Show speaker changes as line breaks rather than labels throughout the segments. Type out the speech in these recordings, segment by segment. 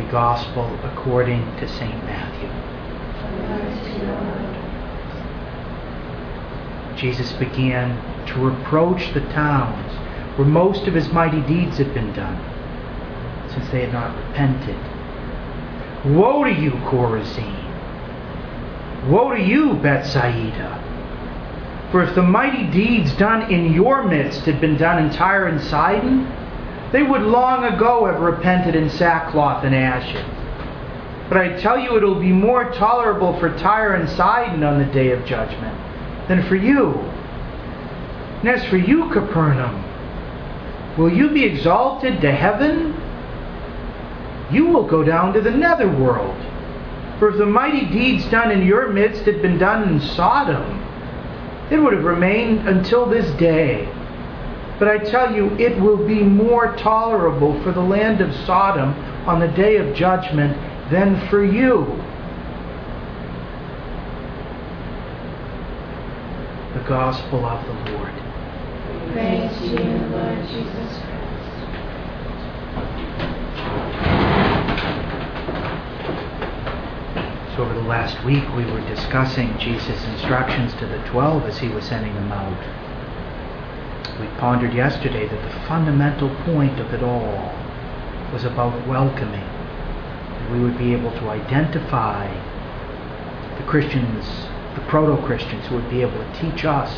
Gospel according to St. Matthew. Jesus began to reproach the towns where most of his mighty deeds had been done, since they had not repented. Woe to you, Chorazin! Woe to you, Bethsaida! For if the mighty deeds done in your midst had been done in Tyre and Sidon, they would long ago have repented in sackcloth and ashes. But I tell you, it will be more tolerable for Tyre and Sidon on the day of judgment than for you. And as for you, Capernaum, will you be exalted to heaven? You will go down to the netherworld. For if the mighty deeds done in your midst had been done in Sodom, it would have remained until this day. But I tell you, it will be more tolerable for the land of Sodom on the day of judgment than for you. The Gospel of the Lord.
Praise to you, Lord Jesus Christ.
So over the last week we were discussing Jesus' instructions to the 12 as he was sending them out. We pondered yesterday that the fundamental point of it all was about welcoming. That we would be able to identify the Christians, the proto-Christians, who would be able to teach us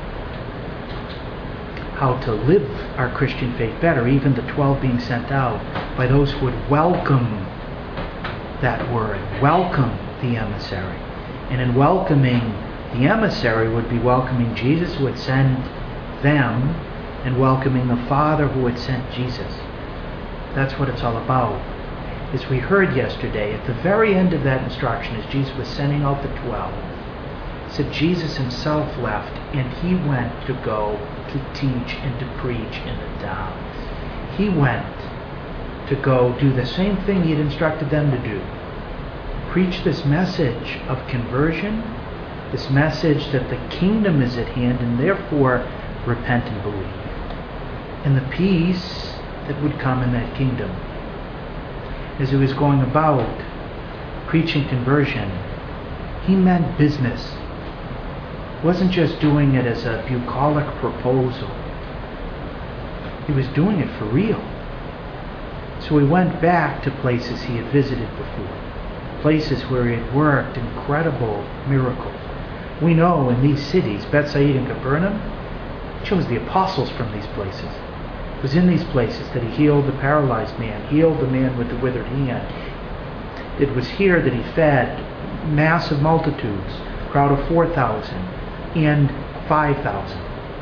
how to live our Christian faith better, even the 12 being sent out, by those who would welcome that word, welcome the emissary. And in welcoming the emissary would be welcoming Jesus, who would send them, and welcoming the Father who had sent Jesus. That's what it's all about. As we heard yesterday, at the very end of that instruction, as Jesus was sending out the 12, it said Jesus himself left, and he went to go to teach and to preach in the towns. He went to go do the same thing he had instructed them to do. Preach this message of conversion, this message that the kingdom is at hand, and therefore repent and believe. And the peace that would come in that kingdom. As he was going about preaching conversion, he meant business. He wasn't just doing it as a bucolic proposal. He was doing it for real. So he went back to places he had visited before, places where he had worked incredible miracles. We know in these cities, Bethsaida and Capernaum, he chose the apostles from these places. It was in these places that he healed the paralyzed man, healed the man with the withered hand. It was here that he fed massive multitudes, a crowd of 4,000 and 5,000.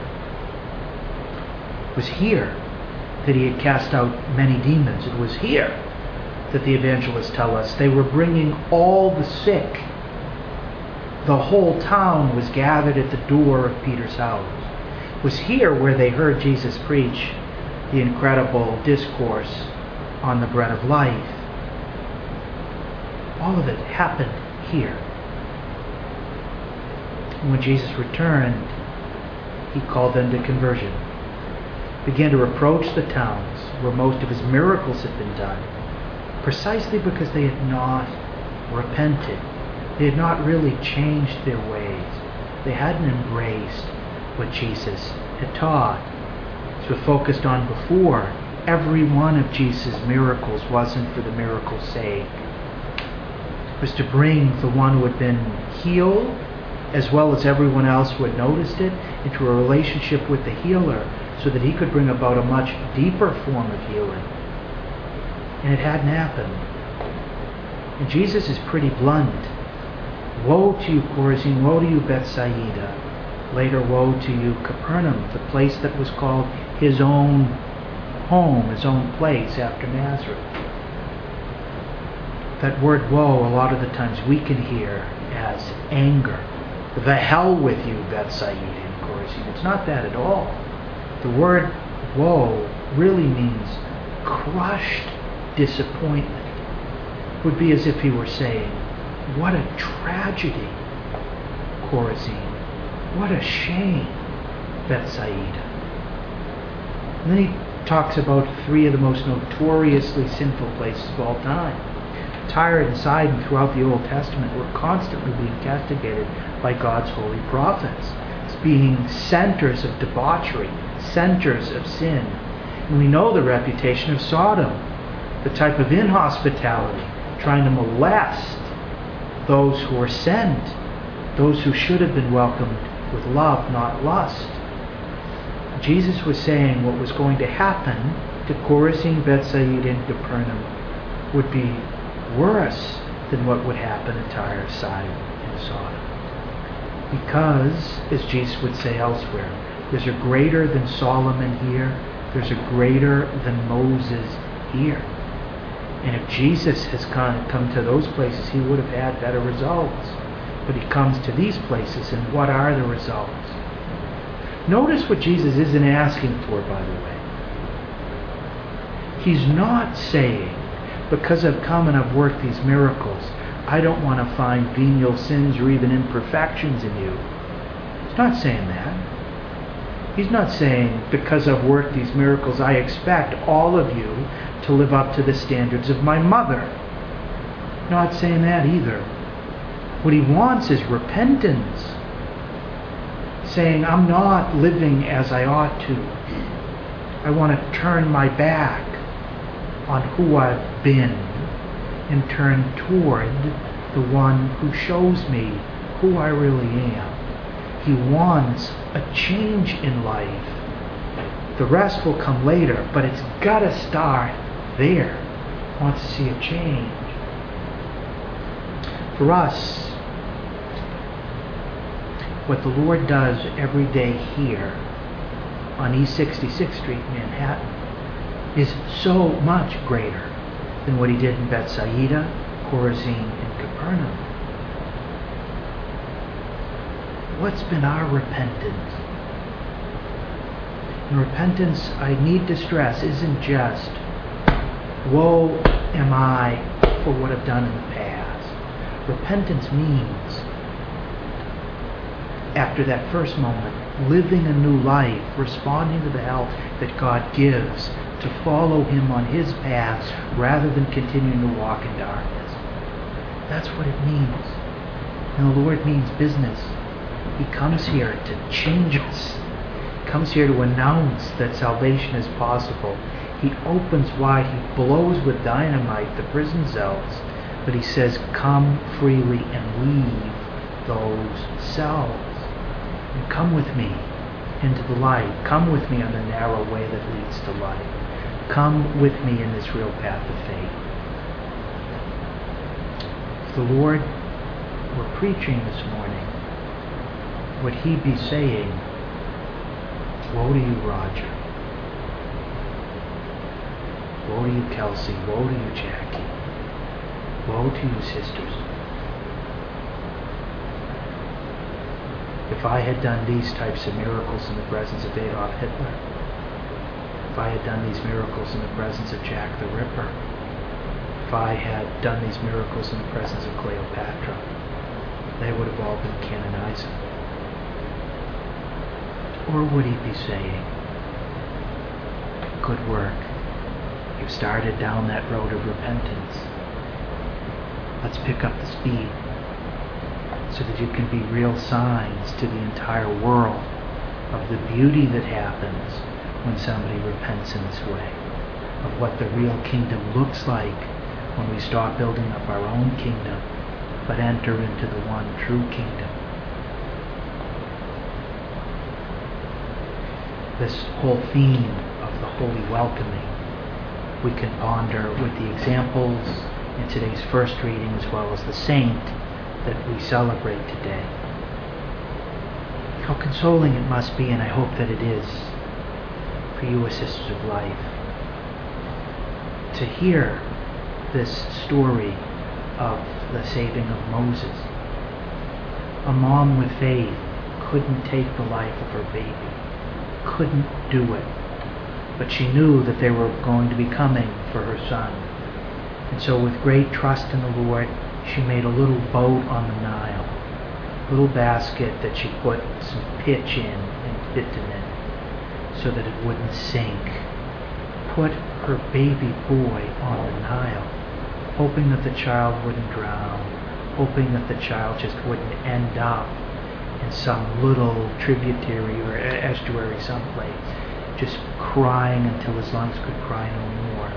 It was here that he had cast out many demons. It was here that the evangelists tell us they were bringing all the sick. The whole town was gathered at the door of Peter's house. It was here where they heard Jesus preach the incredible discourse on the bread of life. All of it happened here. And when Jesus returned, he called them to conversion. Began to reproach the towns where most of his miracles had been done, precisely because they had not repented. They had not really changed their ways. They hadn't embraced what Jesus had taught. As we focused on before, every one of Jesus' miracles wasn't for the miracle's sake. It was to bring the one who had been healed, as well as everyone else who had noticed it, into a relationship with the healer, so that he could bring about a much deeper form of healing. And it hadn't happened. And Jesus is pretty blunt. Woe to you, Chorazin, woe to you, Bethsaida. Later, woe to you, Capernaum, the place that was called his own home, his own place after Nazareth. That word woe, a lot of the times we can hear as anger. The hell with you, Bethsaida and Chorazin. It's not that at all. The word woe really means crushed disappointment. It would be as if he were saying, what a tragedy, Chorazin. What a shame, Bethsaida. And then he talks about three of the most notoriously sinful places of all time. Tyre and Sidon throughout the Old Testament were constantly being castigated by God's holy prophets, as being centers of debauchery, centers of sin. And we know the reputation of Sodom, the type of inhospitality, trying to molest those who were sent, those who should have been welcomed with love, not lust. Jesus was saying what was going to happen to Chorazin, Bethsaida, and Capernaum would be worse than what would happen in Tyre, Sidon, and Sodom. Because, as Jesus would say elsewhere, there's a greater than Solomon here, there's a greater than Moses here. And if Jesus has come to those places, he would have had better results. But he comes to these places, and what are the results? Notice what Jesus isn't asking for, by the way. He's not saying, because I've come and I've worked these miracles, I don't want to find venial sins or even imperfections in you. He's not saying that. He's not saying, because I've worked these miracles, I expect all of you to live up to the standards of my mother. Not saying that either. What he wants is repentance. Saying, I'm not living as I ought to. I want to turn my back on who I've been and turn toward the one who shows me who I really am. He wants a change in life. The rest will come later, but it's got to start there. He wants to see a change. For us, what the Lord does every day here on East 66th Street, Manhattan, is so much greater than what he did in Bethsaida, Chorazin, and Capernaum. What's been our repentance? And repentance, I need to stress, isn't just, woe am I for what I've done in the past. Repentance means, after that first moment, living a new life, responding to the help that God gives, to follow him on his paths rather than continuing to walk in darkness. That's what it means. And the Lord means business. He comes here to change us. He comes here to announce that salvation is possible. He opens wide, he blows with dynamite the prison cells, but he says, come freely and leave those cells. And come with me into the light. Come with me on the narrow way that leads to life. Come with me in this real path of faith. If the Lord were preaching this morning, would he be saying, woe to you, Roger. Woe to you, Kelsey. Woe to you, Jackie. Woe to you, sisters. If I had done these types of miracles in the presence of Adolf Hitler, if I had done these miracles in the presence of Jack the Ripper, if I had done these miracles in the presence of Cleopatra, they would have all been canonized. Or would he be saying, good work, you've started down that road of repentance. Let's pick up the speed, so that you can be real signs to the entire world of the beauty that happens when somebody repents in this way, of what the real kingdom looks like when we stop building up our own kingdom, but enter into the one true kingdom. This whole theme of the holy welcoming we can ponder with the examples in today's first reading, as well as the saint that we celebrate today. How consoling it must be, and I hope that it is, for you as sisters of life, to hear this story of the saving of Moses. A mom with faith couldn't take the life of her baby, couldn't do it, but she knew that they were going to be coming for her son. And so with great trust in the Lord, she made a little boat on the Nile, a little basket that she put some pitch in and bitumen so that it wouldn't sink. Put her baby boy on the Nile. hoping that the child wouldn't drown, hoping that the child just wouldn't end up in some little tributary or estuary someplace, just crying until his lungs could cry no more.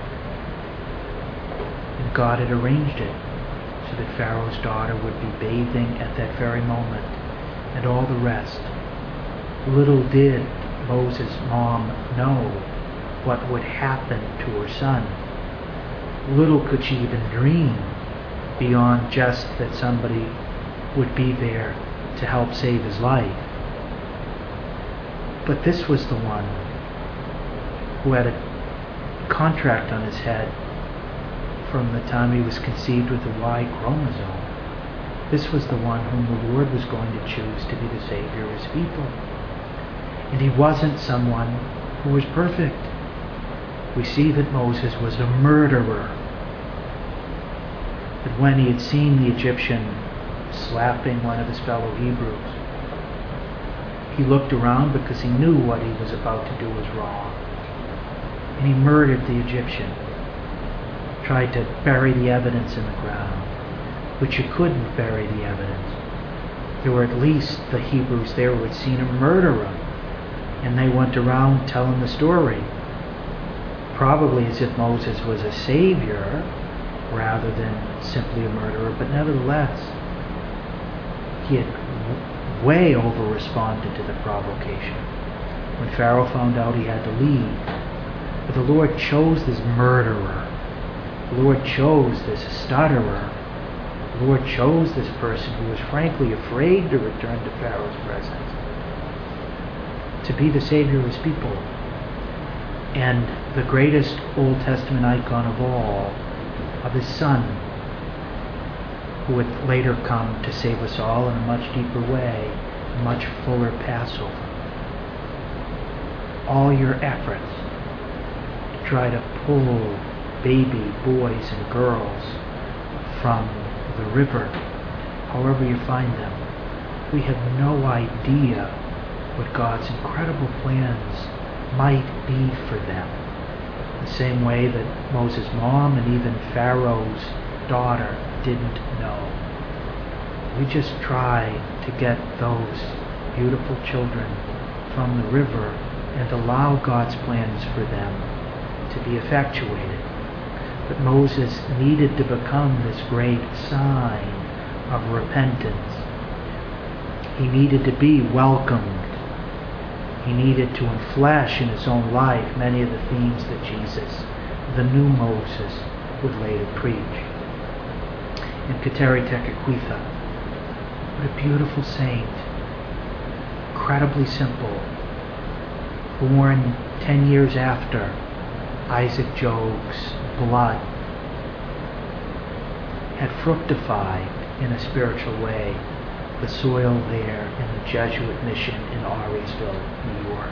And God had arranged it so that Pharaoh's daughter would be bathing at that very moment, and all the rest. Little did Moses' mom know what would happen to her son. Little could she even dream beyond just that somebody would be there to help save his life. But this was the one who had a contract on his head from the time he was conceived with a Y chromosome. This was the one whom the Lord was going to choose to be the Savior of his people. And he wasn't someone who was perfect. We see that Moses was a murderer. That when he had seen the Egyptian slapping one of his fellow Hebrews, he looked around because he knew what he was about to do was wrong. And he murdered the Egyptian. Tried to bury the evidence in the ground. But you couldn't bury the evidence. There were at least the Hebrews there who had seen a murderer. And they went around telling the story. Probably as if Moses was a savior rather than simply a murderer. But nevertheless, he had way over-responded to the provocation. When Pharaoh found out, he had to leave. But the Lord chose this murderer. The Lord chose this stutterer. The Lord chose this person who was frankly afraid to return to Pharaoh's presence, to be the Savior of his people. And the greatest Old Testament icon of all, of his Son, who would later come to save us all in a much deeper way, a much fuller Passover. All your efforts to try to pull baby boys and girls from the river, however you find them, we have no idea what God's incredible plans might be for them. The same way that Moses' mom and even Pharaoh's daughter didn't know. We just try to get those beautiful children from the river and allow God's plans for them to be effectuated. But Moses needed to become this great sign of repentance. He needed to be welcomed. He needed to enflesh in his own life many of the themes that Jesus, the new Moses, would later preach. And Kateri Tekakwitha, what a beautiful saint, incredibly simple, born 10 years after Isaac Jogues' blood had fructified in a spiritual way the soil there in the Jesuit mission in Auriesville, New York.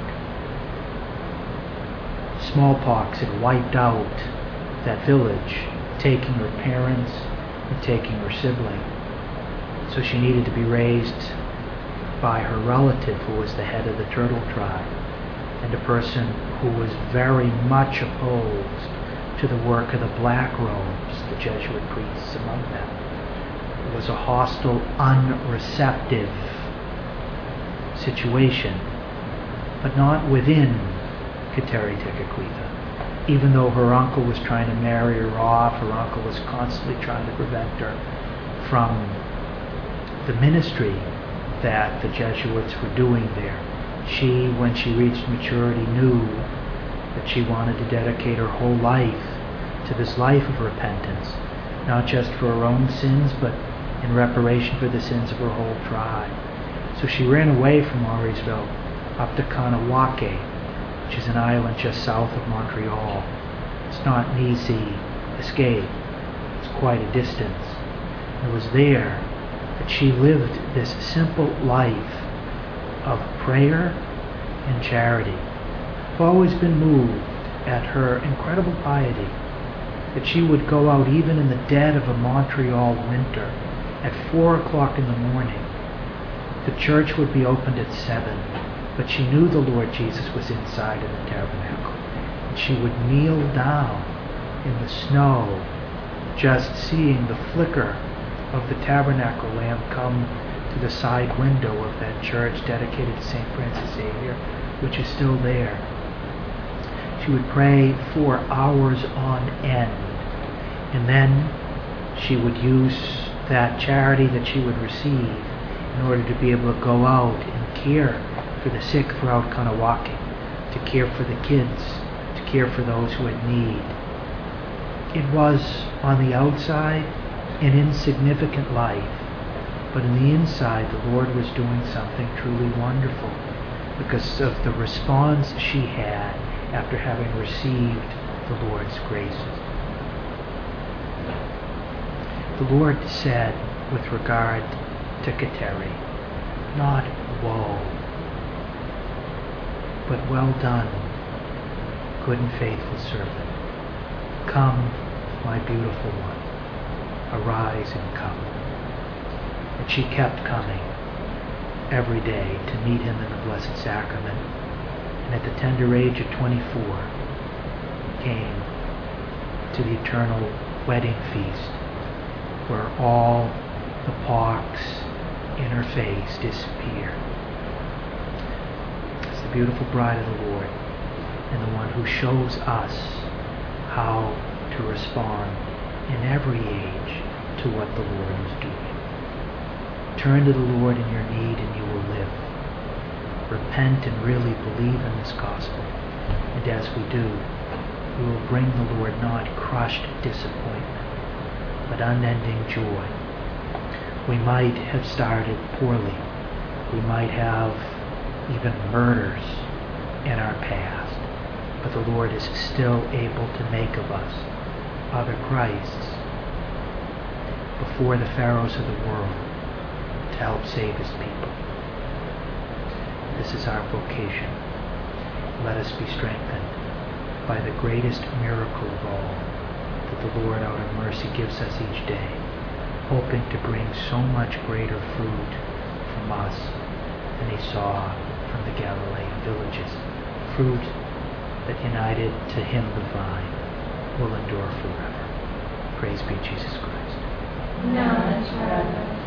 Smallpox had wiped out that village, taking her parents and taking her sibling. So she needed to be raised by her relative who was the head of the Turtle tribe, and a person who was very much opposed to the work of the Black Robes, the Jesuit priests among them. It was a hostile, unreceptive situation, but not within Kateri Tekakwitha. Even though her uncle was trying to marry her off, her uncle was constantly trying to prevent her from the ministry that the Jesuits were doing there. She, when she reached maturity, knew that she wanted to dedicate her whole life to this life of repentance, not just for her own sins, but in reparation for the sins of her whole tribe. So she ran away from Auriesville up to Kanawake, which is an island just south of Montreal. It's not an easy escape. It's quite a distance. It was there that she lived this simple life of prayer and charity. I've always been moved at her incredible piety, that she would go out even in the dead of a Montreal winter at 4 o'clock in the morning. The church would be opened at 7, but she knew the Lord Jesus was inside of the tabernacle. And she would kneel down in the snow just seeing the flicker of the tabernacle lamp come to the side window of that church dedicated to St. Francis Xavier, which is still there. She would pray for hours on end, and then she would use that charity that she would receive in order to be able to go out and care for the sick throughout Kahnawake, to care for the kids, to care for those who had need. It was, on the outside, an insignificant life, but in the inside the Lord was doing something truly wonderful because of the response she had after having received the Lord's graces. The Lord said with regard to Kateri, not woe, but well done, good and faithful servant. Come, my beautiful one, arise and come. And she kept coming every day to meet him in the Blessed Sacrament, and at the tender age of 24 came to the eternal wedding feast where all the pox in her face disappeared. It's the beautiful bride of the Lord and the one who shows us how to respond in every age to what the Lord is doing. Turn to the Lord in your need and you will live. Repent and really believe in this gospel. And as we do, we will bring the Lord not crushed disappointment, but unending joy. We might have started poorly. We might have even murders in our past. But the Lord is still able to make of us other Christs before the Pharaohs of the world to help save his people. This is our vocation. Let us be strengthened by the greatest miracle of all that the Lord out of mercy gives us each day, hoping to bring so much greater fruit from us than he saw from the Galilean villages. Fruit that united to him the vine will endure forever. Praise be Jesus Christ.
Now and forever.